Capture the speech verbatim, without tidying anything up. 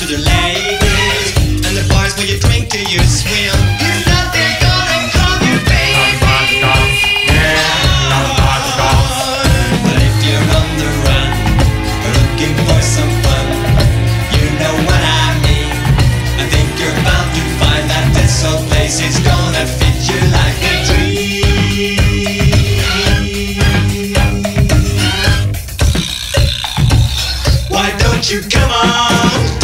to the ladies, and the bars where you drink till you swim. You know they're gonna call you baby. But if you're on the run, looking for some fun, you know what I mean. I think you're bound to find that this old place is gonna fit you like a dream. Why don't you come on?